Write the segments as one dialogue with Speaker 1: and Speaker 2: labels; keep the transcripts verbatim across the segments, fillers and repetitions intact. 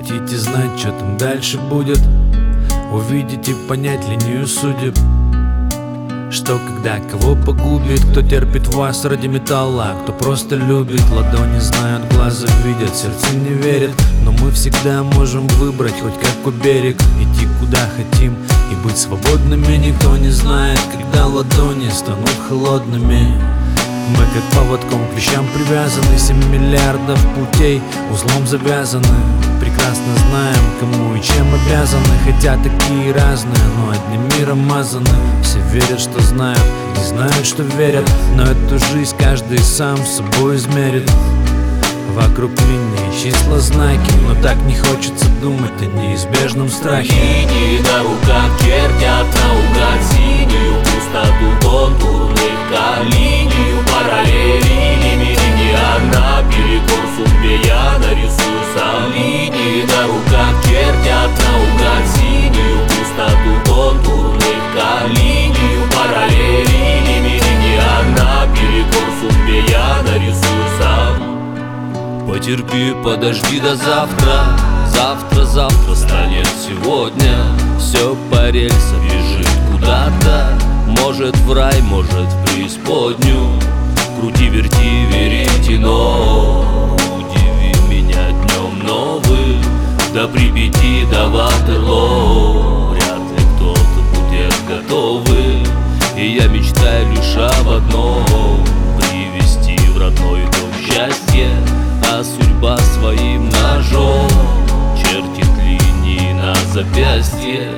Speaker 1: Хотите знать, что там дальше будет? Увидеть и понять линию судеб. Что когда кого погубит, кто терпит вас ради металла, кто просто любит. Ладони знают, глаза видят, сердце не верит, но мы всегда можем выбрать хоть какой берег, идти куда хотим и быть свободными. Никто не знает, когда ладони станут холодными. Мы как поводком к вещам привязаны, семь миллиардов путей узлом завязаны. Прекрасно знаем, кому и чем обязаны, хотя такие разные, но одним миром мазаны. Все верят, что знают, не знают, что верят, но эту жизнь каждый сам с собой измерит. Вокруг меня числа знаки, но так не хочется думать о неизбежном страхе.
Speaker 2: Линии на руках чертят наугад синюю пустоту контурных линию параллели, меридиан наперекор судьбе я нарисую сам. Линии на руках чертят наугад синюю пустоту контурных линию параллели, меридиан наперекор судьбе я нарисую сам. Потерпи, подожди до завтра. Завтра, завтра станет сегодня. Все по рельсам бежит куда-то. Может в рай, может в преисподнюю. Крути, верти, веретено. Удиви меня днем новым. До Припяти, до Ватерлоо. Вряд ли кто-то будет готовы. И я мечтаю лишь об одном: привести в родной дом счастье. А судьба своим ножом чертит линии на запястье.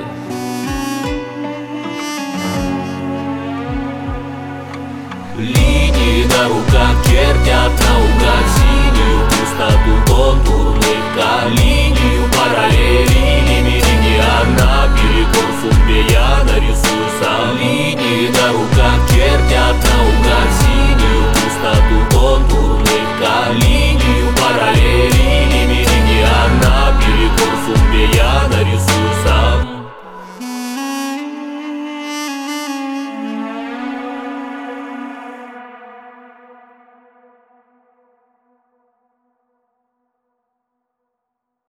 Speaker 2: Линии на руках чертят наугад